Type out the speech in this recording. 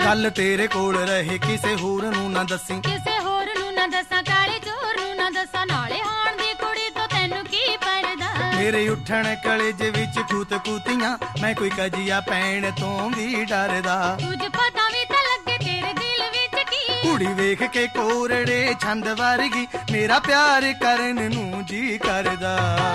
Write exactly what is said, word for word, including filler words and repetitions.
गल तेरे कोल रहे किसे होर नूं ना दसी, किसे होर नूं ना दसा, काले चोर नूं ना दसा, नाले हाण दी कुड़ी तो तैनू की परदा। मेरे उठण कलेजे विच कूत कूतियां, मैं कोई कजिया पैण तों भी डरदा। तुझ पता भी तां लगे तेरे दिल विच की, कुड़ी वेख के कोरड़े छंद वर्गी, मेरा प्यार करन नूं जी करदा।